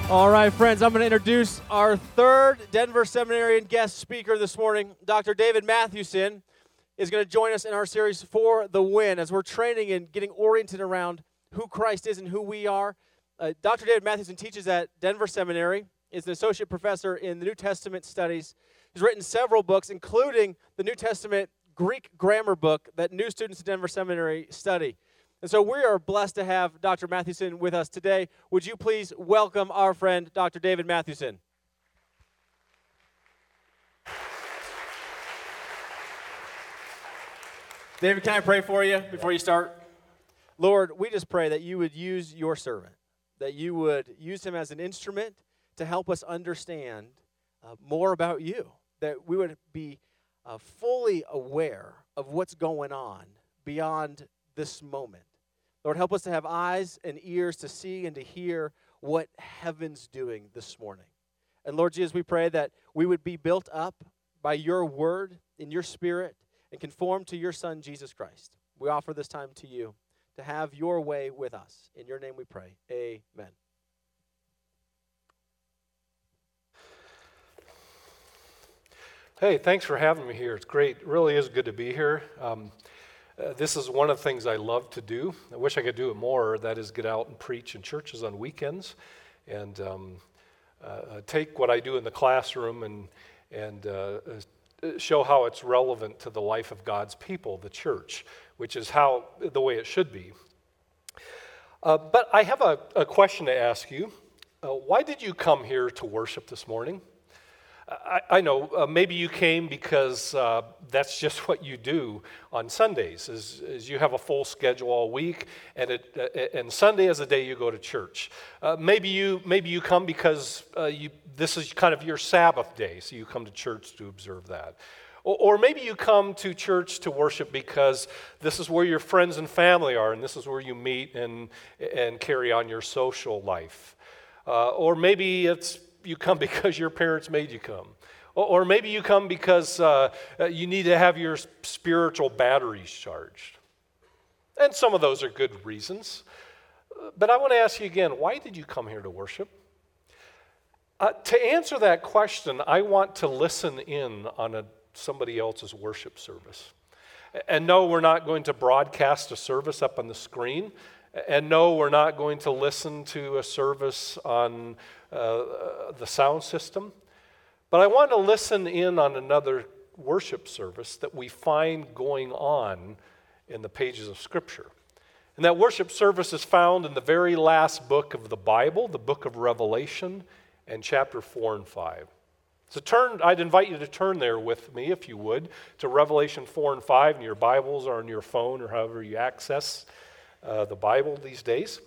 All right, friends, I'm going to introduce our third Denver Seminarian guest speaker this morning. Dr. David Mathewson is going to join us in our series For the Win as we're training and getting oriented around who Christ is and who we are. Dr. David Mathewson teaches at Denver Seminary, is an associate professor in the New Testament studies. He's written several books, including the New Testament Greek grammar book that new students at Denver Seminary study. And so we are blessed to have Dr. Mathewson with us today. Would you please welcome our friend, Dr. David Mathewson? David, can I pray for you before you start? Lord, we just pray that you would use your servant, that you would use him as an instrument to help us understand more about you, that we would be fully aware of what's going on beyond this moment. Lord, help us to have eyes and ears to see and to hear what heaven's doing this morning. And Lord Jesus, we pray that we would be built up by your word in your spirit and conform to your Son, Jesus Christ. We offer this time to you to have your way with us. In your name we pray. Amen. Hey, thanks for having me here. It's great. It really is good to be here. This is one of the things I love to do. I wish I could do it more. That is get out and preach in churches on weekends and take what I do in the classroom and show how it's relevant to the life of God's people, the church, which is the way it should be. But I have a question to ask you. Why did you come here to worship this morning? I know maybe you came because that's just what you do on Sundays, is you have a full schedule all week, and Sunday is the day you go to church. Maybe you come because this is kind of your Sabbath day, so you come to church to observe that. Or maybe you come to church to worship because this is where your friends and family are, and this is where you meet and carry on your social life. Or maybe you come because your parents made you come. Or maybe you come because you need to have your spiritual batteries charged. And some of those are good reasons. But I want to ask you again, why did you come here to worship? To answer that question, I want to listen in on somebody else's worship service. And no, we're not going to broadcast a service up on the screen. And no, we're not going to listen to a service on the sound system. But I want to listen in on another worship service that we find going on in the pages of Scripture. And that worship service is found in the very last book of the Bible, the book of Revelation, and chapter 4 and 5. So I'd invite you to turn there with me, if you would, to Revelation 4 and 5 in your Bibles or on your phone or however you access the Bible these days.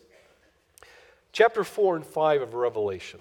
Chapter 4 and 5 of Revelation.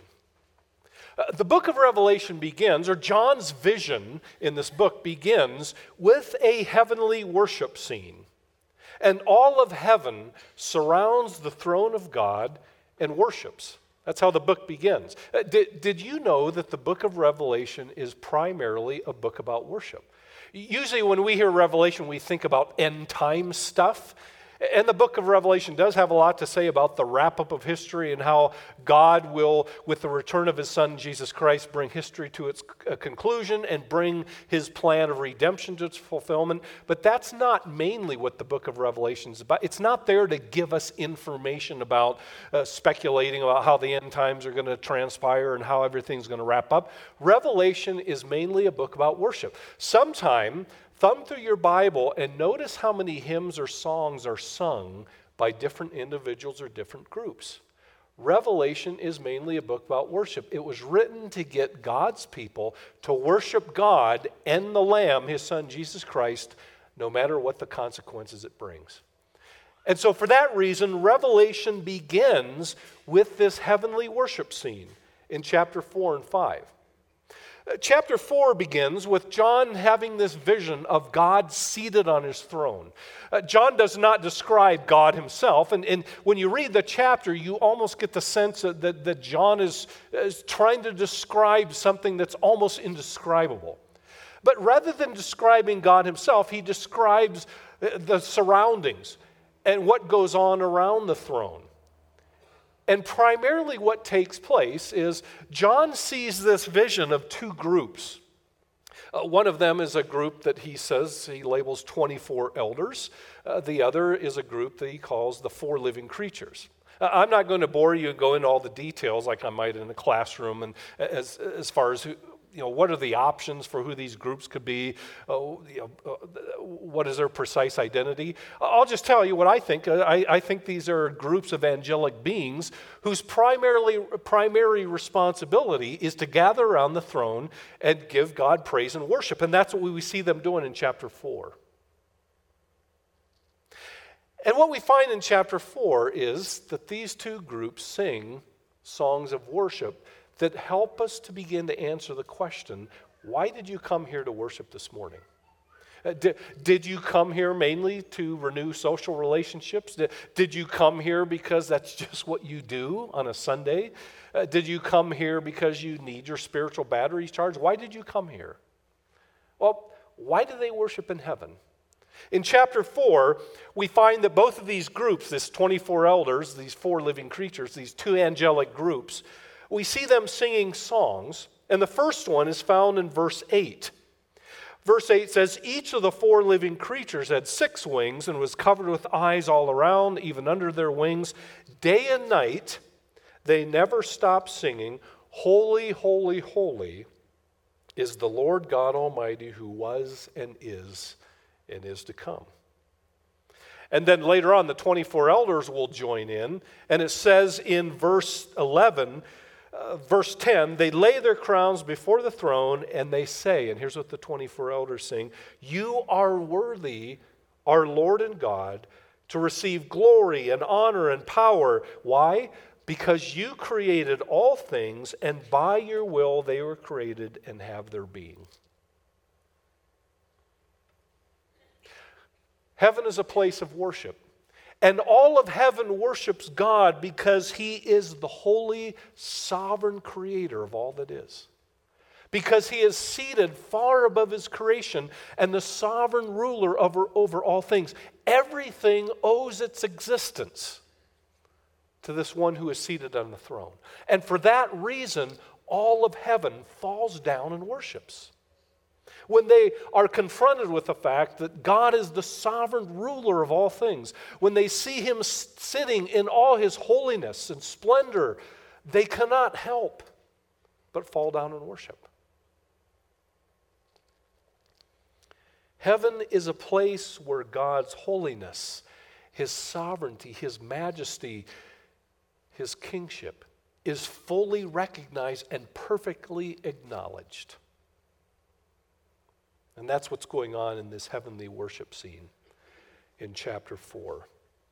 The book of Revelation begins, or John's vision in this book begins, with a heavenly worship scene. And all of heaven surrounds the throne of God and worships. That's how the book begins. Did you know that the book of Revelation is primarily a book about worship? Usually when we hear Revelation, we think about end time stuff. And the book of Revelation does have a lot to say about the wrap-up of history and how God will, with the return of his Son, Jesus Christ, bring history to its conclusion and bring his plan of redemption to its fulfillment. But that's not mainly what the book of Revelation is about. It's not there to give us information about speculating about how the end times are going to transpire and how everything's going to wrap up. Revelation is mainly a book about worship. Sometime, thumb through your Bible and notice how many hymns or songs are sung by different individuals or different groups. Revelation is mainly a book about worship. It was written to get God's people to worship God and the Lamb, his Son, Jesus Christ, no matter what the consequences it brings. And so for that reason, Revelation begins with this heavenly worship scene in chapter 4 and 5. Chapter 4 begins with John having this vision of God seated on his throne. John does not describe God himself, and when you read the chapter, you almost get the sense that John is trying to describe something that's almost indescribable. But rather than describing God himself, he describes the surroundings and what goes on around the throne. And primarily what takes place is John sees this vision of two groups. One of them is a group that he labels 24 elders. The other is a group that he calls the four living creatures. I'm not going to bore you and go into all the details like I might in a classroom, and as far as what are the options for who these groups could be, what is their precise identity. I'll just tell you what I think. I think these are groups of angelic beings whose primary responsibility is to gather around the throne and give God praise and worship. And that's what we see them doing in chapter 4. And what we find in chapter 4 is that these two groups sing songs of worship that help us to begin to answer the question, why did you come here to worship this morning? Did you come here mainly to renew social relationships? Did you come here because that's just what you do on a Sunday? Did you come here because you need your spiritual batteries charged? Why did you come here? Well, why do they worship in heaven? In chapter 4, we find that both of these groups, this 24 elders, these four living creatures, these two angelic groups, we see them singing songs, and the first one is found in verse 8. Verse 8 says, each of the four living creatures had 6 wings and was covered with eyes all around, even under their wings. Day and night, they never stopped singing, holy, holy, holy is the Lord God Almighty, who was and is to come. And then later on, the 24 elders will join in, and it says in verse 10, they lay their crowns before the throne, and they say, and here's what the 24 elders sing, you are worthy, our Lord and God, to receive glory and honor and power. Why? Because you created all things, and by your will they were created and have their being. Heaven is a place of worship. And all of heaven worships God because He is the holy, sovereign creator of all that is. Because He is seated far above His creation and the sovereign ruler over all things. Everything owes its existence to this one who is seated on the throne. And for that reason, all of heaven falls down and worships. When they are confronted with the fact that God is the sovereign ruler of all things, when they see Him sitting in all His holiness and splendor, they cannot help but fall down and worship. Heaven is a place where God's holiness, His sovereignty, His majesty, His kingship is fully recognized and perfectly acknowledged. And that's what's going on in this heavenly worship scene in chapter 4.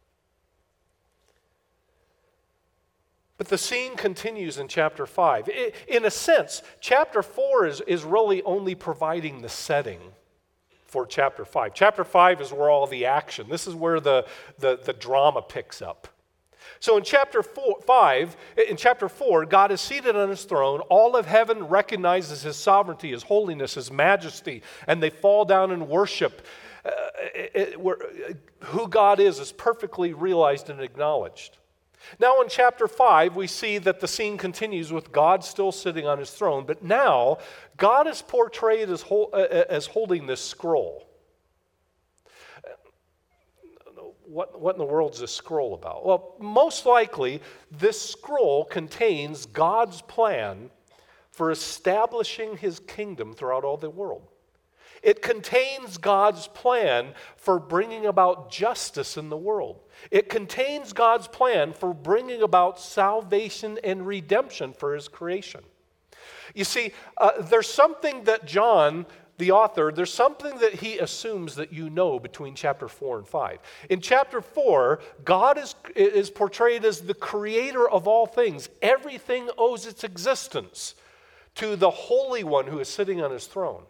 But the scene continues in chapter 5. In a sense, chapter 4 is really only providing the setting for chapter 5. Chapter 5 is where all the action, this is where the drama picks up. So in chapter 4, God is seated on His throne. All of heaven recognizes His sovereignty, His holiness, His majesty, and they fall down and worship. Who God is perfectly realized and acknowledged. Now in chapter 5, we see that the scene continues with God still sitting on His throne, but now God is portrayed as holding this scroll. What in the world is this scroll about? Well, most likely, this scroll contains God's plan for establishing His kingdom throughout all the world. It contains God's plan for bringing about justice in the world. It contains God's plan for bringing about salvation and redemption for His creation. You see, there's something that John, the author, there's something that he assumes that you know between chapter 4 and 5. In chapter 4, God is portrayed as the creator of all things. Everything owes its existence to the Holy One who is sitting on His throne.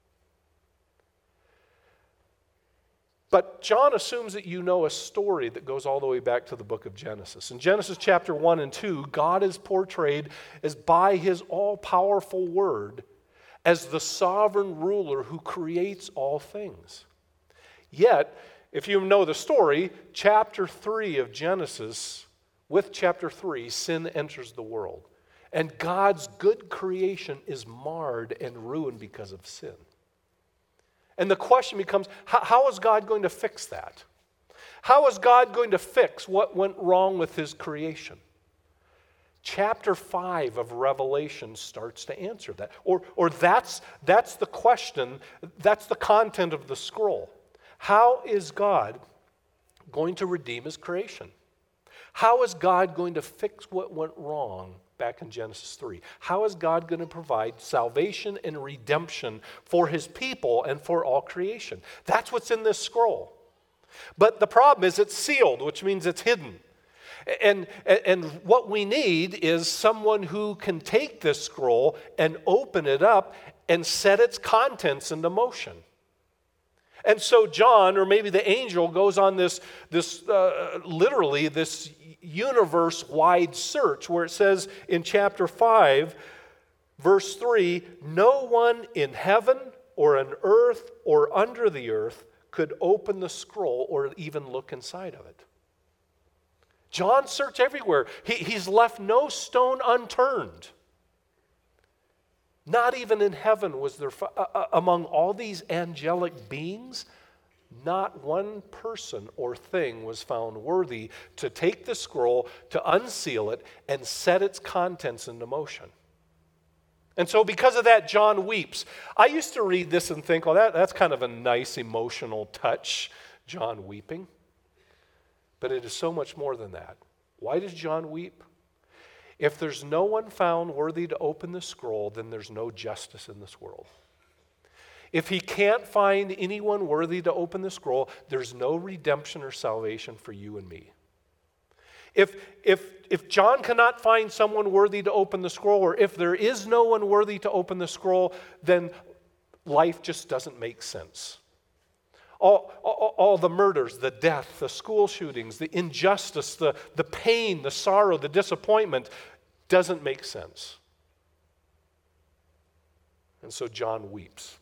But John assumes that you know a story that goes all the way back to the book of Genesis. In Genesis chapter 1 and 2, God is portrayed as by His all-powerful word as the sovereign ruler who creates all things. Yet, if you know the story, chapter 3 of Genesis with chapter 3, sin enters the world. And God's good creation is marred and ruined because of sin. And the question becomes, how is God going to fix that? How is God going to fix what went wrong with his creation? Chapter 5 of Revelation starts to answer that. Or that's the question, that's the content of the scroll. How is God going to redeem his creation? How is God going to fix what went wrong back in Genesis 3? How is God going to provide salvation and redemption for his people and for all creation? That's what's in this scroll. But the problem is it's sealed, which means it's hidden. And what we need is someone who can take this scroll and open it up and set its contents into motion. And so John, or maybe the angel, goes on this universe-wide search where it says in chapter 5, verse 3, no one in heaven or on earth or under the earth could open the scroll or even look inside of it. John searched everywhere. He's left no stone unturned. Not even in heaven was there, among all these angelic beings, not one person or thing was found worthy to take the scroll, to unseal it, and set its contents into motion. And so because of that, John weeps. I used to read this and think, oh, that's kind of a nice emotional touch, John weeping. But it is so much more than that. Why does John weep? If there's no one found worthy to open the scroll, then there's no justice in this world. If he can't find anyone worthy to open the scroll, there's no redemption or salvation for you and me. If John cannot find someone worthy to open the scroll, or if there is no one worthy to open the scroll, then life just doesn't make sense. All the murders, the death, the school shootings, the injustice, the pain, the sorrow, the disappointment doesn't make sense. And so John weeps.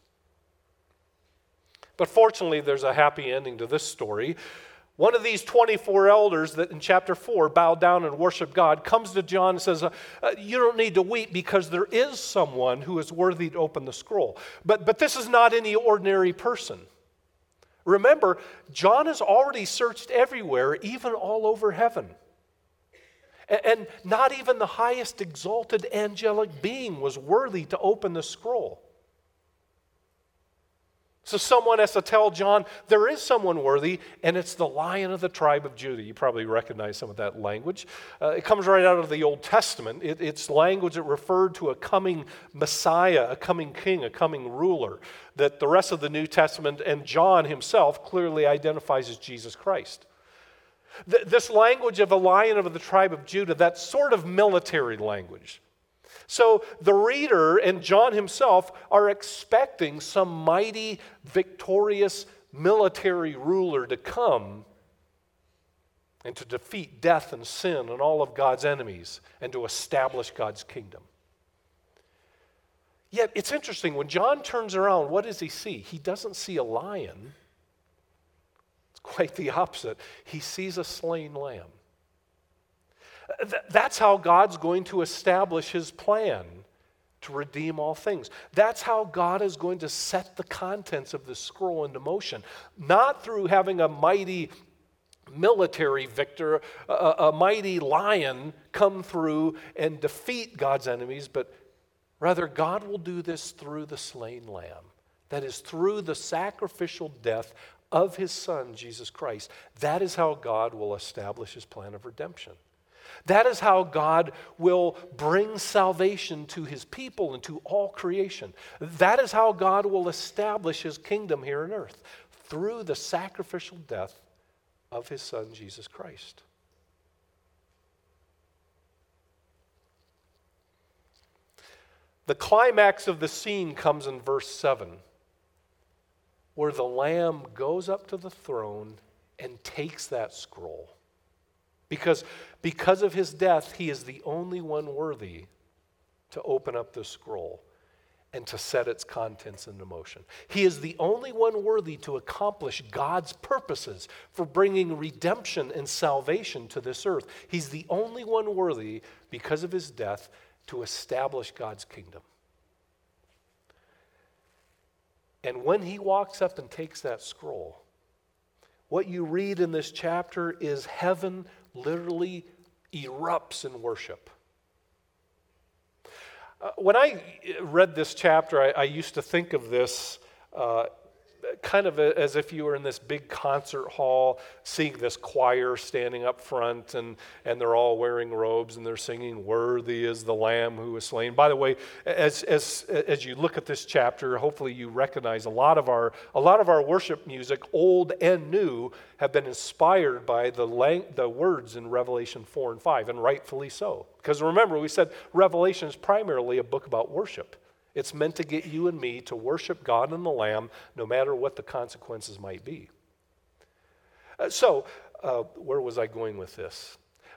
But fortunately, there's a happy ending to this story. One of these 24 elders that in chapter 4 bowed down and worshiped God comes to John and says, you don't need to weep because there is someone who is worthy to open the scroll. But this is not any ordinary person. Remember, John has already searched everywhere, even all over heaven. And not even the highest exalted angelic being was worthy to open the scroll. So someone has to tell John, there is someone worthy, and it's the Lion of the tribe of Judah. You probably recognize some of that language. It comes right out of the Old Testament. It's language that referred to a coming Messiah, a coming king, a coming ruler, that the rest of the New Testament and John himself clearly identifies as Jesus Christ. This language of a Lion of the tribe of Judah, that's sort of military language. So the reader and John himself are expecting some mighty, victorious military ruler to come and to defeat death and sin and all of God's enemies and to establish God's kingdom. Yet it's interesting, when John turns around, what does he see? He doesn't see a lion. It's quite the opposite. He sees a slain lamb. That's how God's going to establish his plan to redeem all things. That's how God is going to set the contents of the scroll into motion. Not through having a mighty military victor, a mighty lion come through and defeat God's enemies, but rather God will do this through the slain lamb. That is, through the sacrificial death of his Son, Jesus Christ. That is how God will establish his plan of redemption. That is how God will bring salvation to his people and to all creation. That is how God will establish his kingdom here on earth, through the sacrificial death of his Son, Jesus Christ. The climax of the scene comes in verse 7, where the Lamb goes up to the throne and takes that scroll. Because of his death, he is the only one worthy to open up the scroll. and to set its contents into motion. He is the only one worthy to accomplish God's purposes for bringing redemption and salvation to this earth. He's the only one worthy, because of his death, to establish God's kingdom. And when he walks up and takes that scroll, what you read in this chapter is heaven literally erupts in worship. When I read this chapter, I used to think of this kind of as if you were in this big concert hall, seeing this choir standing up front, and they're all wearing robes, and they're singing, "Worthy is the Lamb who was slain." By the way, as you look at this chapter, hopefully you recognize a lot of our worship music, old and new, have been inspired by the words in Revelation 4 and 5, and rightfully so. Because remember, we said Revelation is primarily a book about worship. It's meant to get you and me to worship God and the Lamb, no matter what the consequences might be. So, where was I going with this?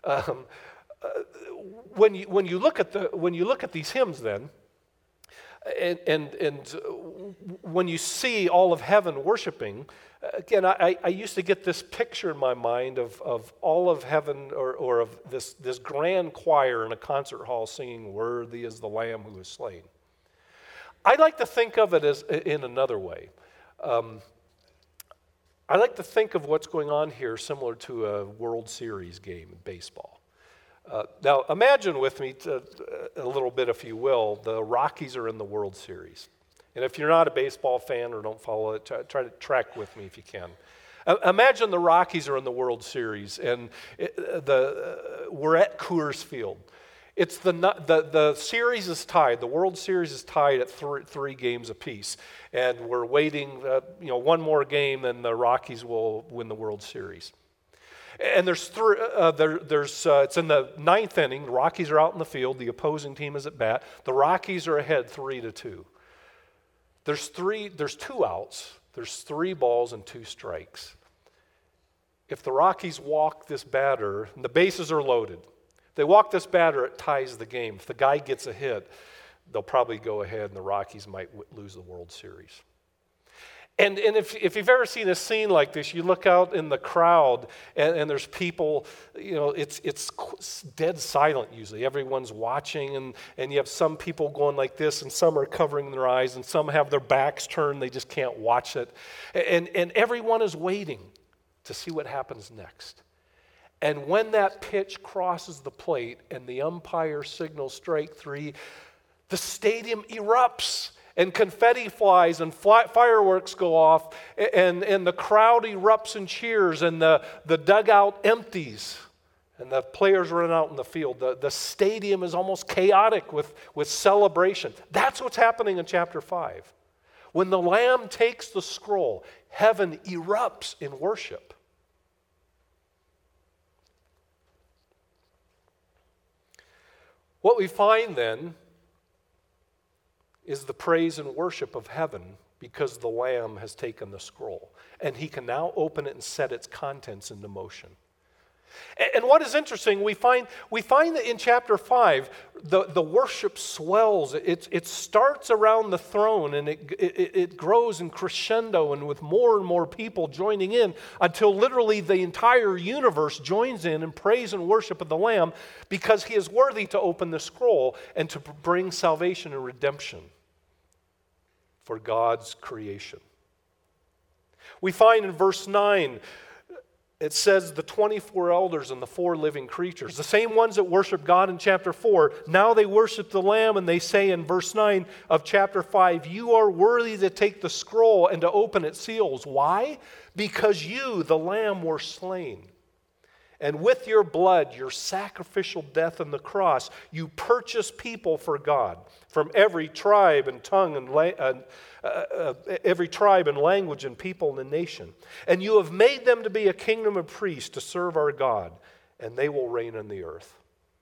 When you look at these hymns, then, and when you see all of heaven worshiping, again, I used to get this picture in my mind of all of heaven, or of this grand choir in a concert hall singing, "Worthy is the Lamb who was slain." I like to think of it as in another way. I like to think of what's going on here similar to a World Series game in baseball. Now, imagine with me a little bit, if you will, the Rockies are in the World Series. And if you're not a baseball fan or don't follow it, try to track with me if you can. Imagine the Rockies are in the World Series, and we're at Coors Field. It's the series is tied. The World Series is tied at three games apiece, and we're waiting. One more game, and the Rockies will win the World Series. And there's three. It's in the ninth inning. The Rockies are out in the field. The opposing team is at bat. The Rockies are ahead 3-2. There's 2 outs. There's 3 balls and 2 strikes. If the Rockies walk this batter, and the bases are loaded. They walk this batter, it ties the game. If the guy gets a hit, they'll probably go ahead and the Rockies might lose the World Series. And if you've ever seen a scene like this, you look out in the crowd and there's people, it's dead silent usually. Everyone's watching and you have some people going like this, and some are covering their eyes, and some have their backs turned, they just can't watch it. And everyone is waiting to see what happens next. And when that pitch crosses the plate and the umpire signals strike 3, the stadium erupts and confetti flies and fireworks go off, and the crowd erupts and cheers, and the dugout empties and the players run out in the field. The stadium is almost chaotic with celebration. That's what's happening in chapter 5. When the Lamb takes the scroll, heaven erupts in worship. What we find then is the praise and worship of heaven because the Lamb has taken the scroll, and he can now open it and set its contents into motion. And what is interesting, we find that in chapter 5, the worship swells. It starts around the throne, and it grows in crescendo, and with more and more people joining in, until literally the entire universe joins in praise and worship of the Lamb, because he is worthy to open the scroll and to bring salvation and redemption for God's creation. We find in verse 9, it says the 24 elders and the 4 living creatures, the same ones that worship God in chapter 4, now they worship the Lamb, and they say in verse 9 of chapter 5, "You are worthy to take the scroll and to open its seals." Why? Because you, the Lamb, were slain. And with your blood, your sacrificial death on the cross, you purchased people for God from every tribe and tongue and every tribe and language and people and nation. And you have made them to be a kingdom of priests to serve our God, and they will reign on the earth.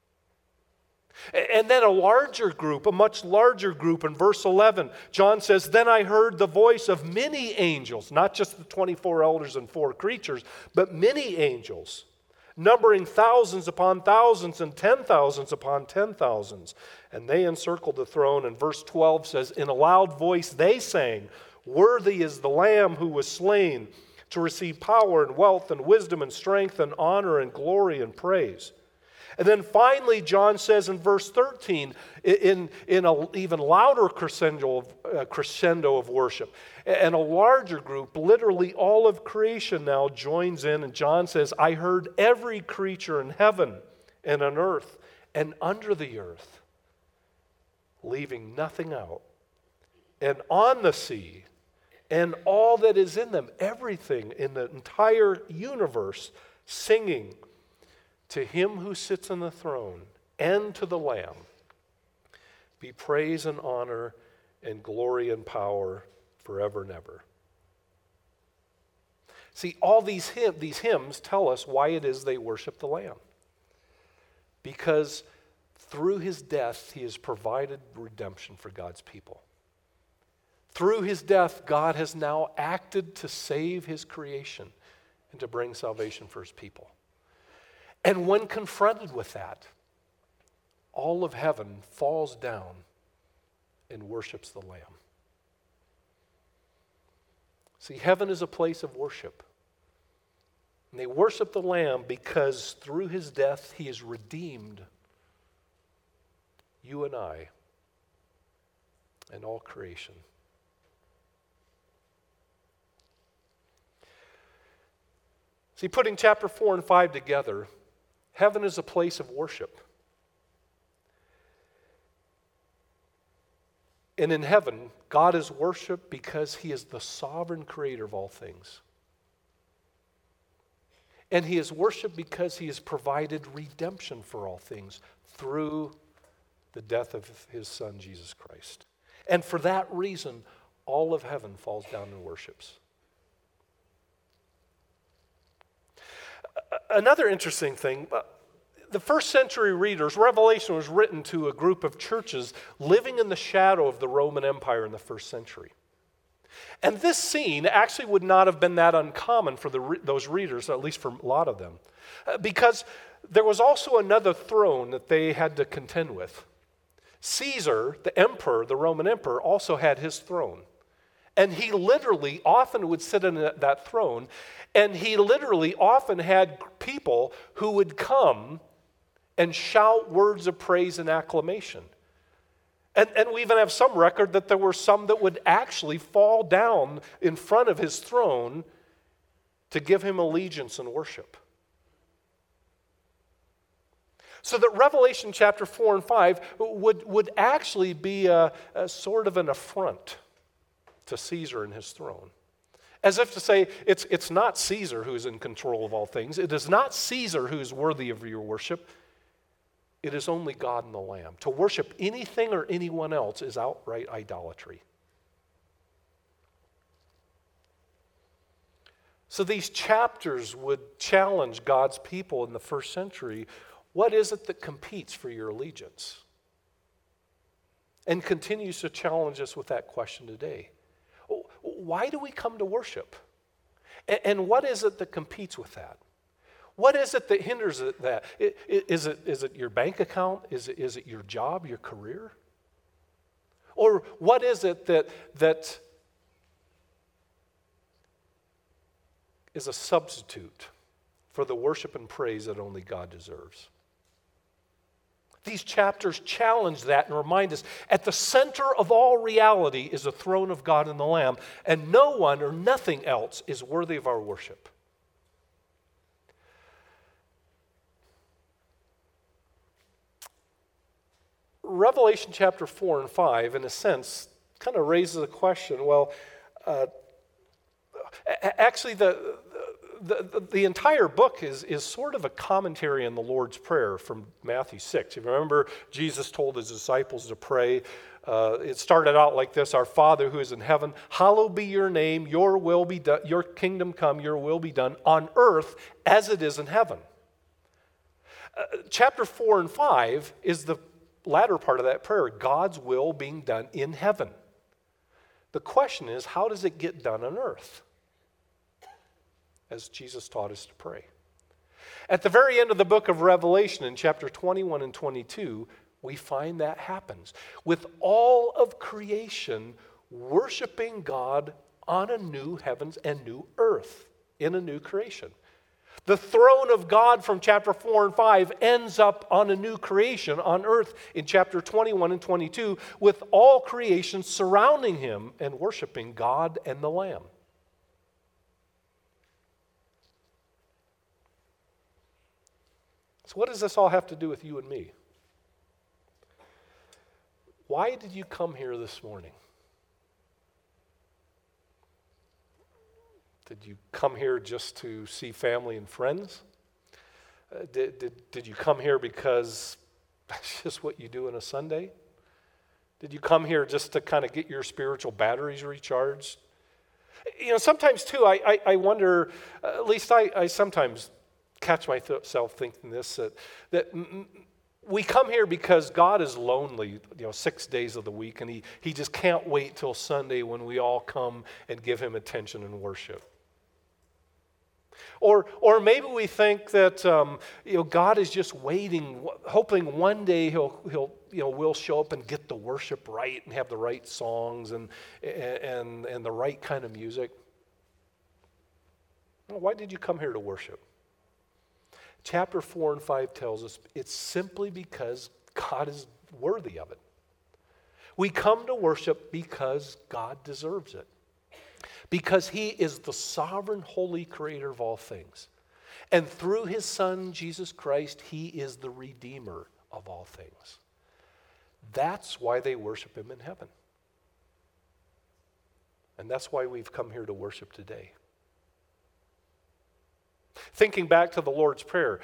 And then a much larger group in verse 11, John says, "Then I heard the voice of many angels," not just the 24 elders and 4 creatures, but many angels. numbering thousands upon thousands and 10,000s upon 10,000s. And they encircled the throne. And verse 12 says, in a loud voice they sang, worthy is the Lamb who was slain to receive power and wealth and wisdom and strength and honor and glory and praise. And then finally, John says in verse 13, in an even louder crescendo of worship, and a larger group, literally all of creation now joins in, and John says, I heard every creature in heaven and on earth and under the earth, leaving nothing out, and on the sea, and all that is in them, everything in the entire universe, singing, to him who sits on the throne and to the Lamb be praise and honor and glory and power forever and ever. See, all these hymns tell us why it is they worship the Lamb. Because through his death, he has provided redemption for God's people. Through his death, God has now acted to save his creation and to bring salvation for his people. And when confronted with that, all of heaven falls down and worships the Lamb. See, heaven is a place of worship. And they worship the Lamb because through his death, he has redeemed you and I and all creation. See, putting chapter 4 and 5 together, heaven is a place of worship. And in heaven, God is worshiped because he is the sovereign creator of all things. And he is worshiped because he has provided redemption for all things through the death of his Son, Jesus Christ. And for that reason, all of heaven falls down and worships. Another interesting thing, the first century readers, Revelation was written to a group of churches living in the shadow of the Roman Empire in the first century. And this scene actually would not have been that uncommon for those readers, at least for a lot of them, because there was also another throne that they had to contend with. Caesar, the emperor, the Roman emperor, also had his throne. And he literally often would sit in that throne, and he literally often had people who would come and shout words of praise and acclamation. And we even have some record that there were some that would actually fall down in front of his throne to give him allegiance and worship. So that Revelation chapter 4 and 5 would actually be a sort of an affront to Caesar and his throne. As if to say, it's not Caesar who is in control of all things. It is not Caesar who is worthy of your worship. It is only God and the Lamb. To worship anything or anyone else is outright idolatry. So these chapters would challenge God's people in the first century. What is it that competes for your allegiance? And continues to challenge us with that question today. Why do we come to worship? And what is it that competes with that? What is it that hinders that? Is it your bank account? Is it your job, your career? Or what is it that is a substitute for the worship and praise that only God deserves? These chapters challenge that and remind us at the center of all reality is the throne of God and the Lamb, and no one or nothing else is worthy of our worship. Revelation chapter 4 and 5, in a sense, kind of raises a question. Well, actually, the entire book is sort of a commentary on the Lord's Prayer from Matthew 6. You remember, Jesus told his disciples to pray. It started out like this: Our Father who is in heaven, hallowed be your name, your will be done, your kingdom come, your will be done on earth as it is in heaven. Chapter 4 and 5 is the latter part of that prayer, God's will being done in heaven. The question is, how does it get done on earth? As Jesus taught us to pray. At the very end of the book of Revelation, in chapter 21 and 22, we find that happens, with all of creation worshiping God on a new heavens and new earth, in a new creation. The throne of God from chapter 4 and 5 ends up on a new creation on earth in chapter 21 and 22, with all creation surrounding him and worshiping God and the Lamb. So what does this all have to do with you and me? Why did you come here this morning? Did you come here just to see family and friends? Did you come here because that's just what you do on a Sunday? Did you come here just to kind of get your spiritual batteries recharged? You know, sometimes too, I wonder, at least I sometimes catch myself thinking this, that we come here because God is lonely, 6 days of the week, and he just can't wait till Sunday when we all come and give him attention and worship. Or maybe we think that God is just waiting, hoping one day we'll show up and get the worship right and have the right songs and the right kind of music. Well, why did you come here to worship? Chapter 4 and 5 tells us it's simply because God is worthy of it. We come to worship because God deserves it. Because he is the sovereign, holy creator of all things. And through his Son, Jesus Christ, he is the Redeemer of all things. That's why they worship him in heaven. And that's why we've come here to worship today. Thinking back to the Lord's Prayer,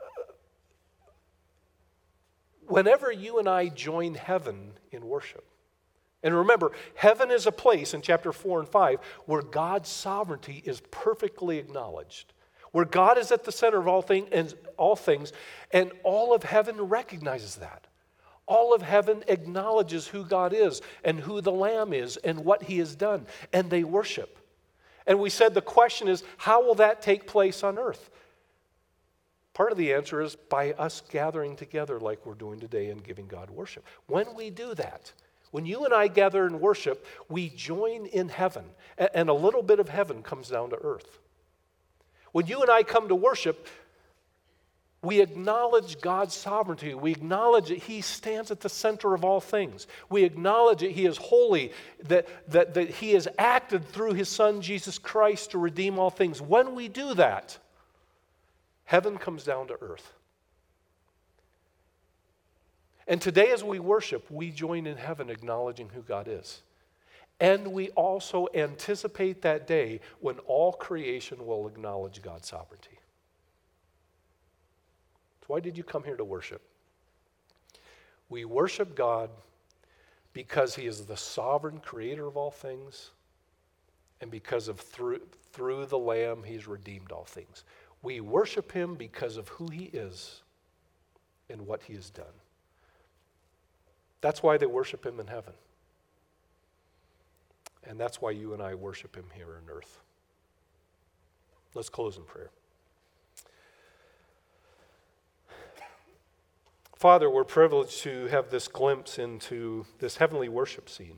whenever you and I join heaven in worship, and remember, heaven is a place in chapter 4 and 5 where God's sovereignty is perfectly acknowledged, where God is at the center of all things, and all of heaven recognizes that. All of heaven acknowledges who God is and who the Lamb is and what he has done, and they worship. And we said the question is, how will that take place on earth? Part of the answer is by us gathering together like we're doing today and giving God worship. When we do that, when you and I gather and worship, we join in heaven, and a little bit of heaven comes down to earth. When you and I come to worship, we acknowledge God's sovereignty. We acknowledge that he stands at the center of all things. We acknowledge that he is holy, that he has acted through his Son, Jesus Christ, to redeem all things. When we do that, heaven comes down to earth. And today as we worship, we join in heaven acknowledging who God is. And we also anticipate that day when all creation will acknowledge God's sovereignty. So why did you come here to worship? We worship God because he is the sovereign creator of all things, and because of through the Lamb he's redeemed all things. We worship him because of who he is and what he has done. That's why they worship him in heaven. And that's why you and I worship him here on earth. Let's close in prayer. Father, we're privileged to have this glimpse into this heavenly worship scene,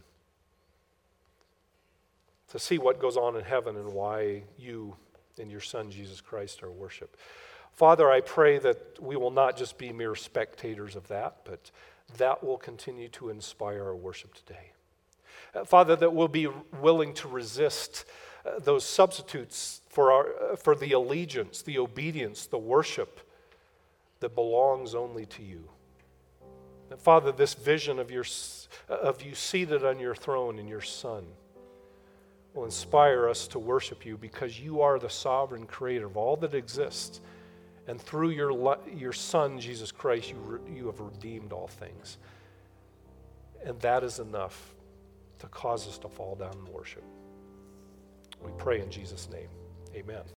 to see what goes on in heaven and why you and your Son, Jesus Christ, are worshiped. Father, I pray that we will not just be mere spectators of that, but that will continue to inspire our worship today. Father, that we'll be willing to resist those substitutes for the allegiance, the obedience, the worship that belongs only to you. And Father, this vision of you seated on your throne in your Son will inspire us to worship you because you are the sovereign creator of all that exists. And through your Son, Jesus Christ, you have redeemed all things. And that is enough to cause us to fall down and worship. We pray in Jesus' name. Amen.